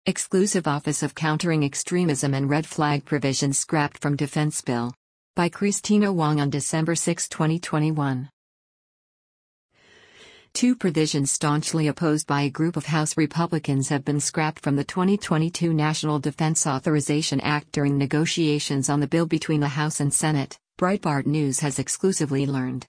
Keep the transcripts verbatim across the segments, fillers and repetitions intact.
Exclusive Office of Countering Extremism and Red Flag Provisions Scrapped from Defense Bill. By Christina Wong on December sixth, twenty twenty-one. Two provisions staunchly opposed by a group of House Republicans have been scrapped from the twenty twenty-two National Defense Authorization Act during negotiations on the bill between the House and Senate, Breitbart News has exclusively learned.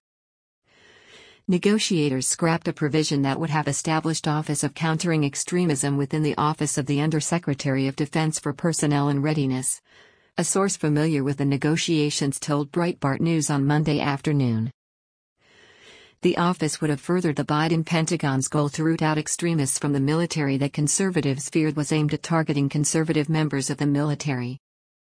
Negotiators scrapped a provision that would have established Office of Countering Extremism within the Office of the Undersecretary of Defense for Personnel and Readiness. A source familiar with the negotiations told Breitbart News on Monday afternoon. The office would have furthered the Biden Pentagon's goal to root out extremists from the military that conservatives feared was aimed at targeting conservative members of the military.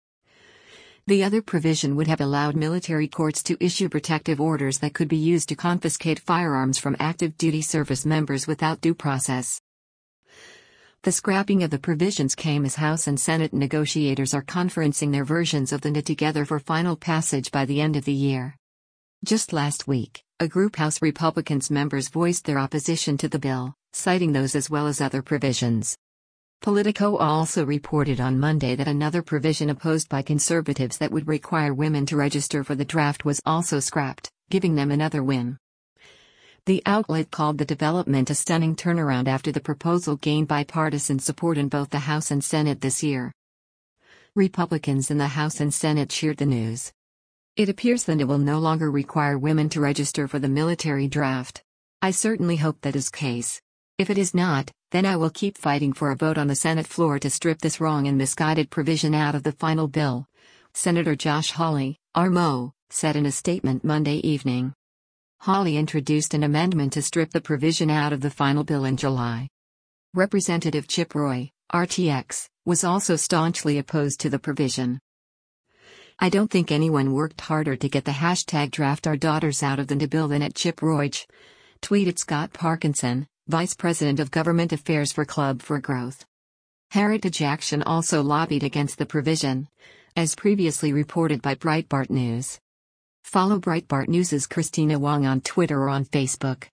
The other provision would have allowed military courts to issue protective orders that could be used to confiscate firearms from active duty service members without due process. The scrapping of the provisions came as House and Senate negotiators are conferencing their versions of the N A together for final passage by the end of the year. Just last week, a group House Republicans members voiced their opposition to the bill, citing those as well as other provisions. Politico also reported on Monday that another provision opposed by conservatives that would require women to register for the draft was also scrapped, giving them another win. The outlet called the development a stunning turnaround after the proposal gained bipartisan support in both the House and Senate this year. Republicans in the House and Senate cheered the news. It appears that it will no longer require women to register for the military draft. I certainly hope that is the case. If it is not, then I will keep fighting for a vote on the Senate floor to strip this wrong and misguided provision out of the final bill, Senator Josh Hawley, R M O, said in a statement Monday evening. Hawley introduced an amendment to strip the provision out of the final bill in July. Representative Chip Roy, R T X, was also staunchly opposed to the provision. I don't think anyone worked harder to get the hashtag draft our daughters out of the bill than at Chip Roy, tweeted Scott Parkinson, Vice President of Government Affairs for Club for Growth. Heritage Action also lobbied against the provision, as previously reported by Breitbart News. Follow Breitbart News' Christina Wong on Twitter or on Facebook.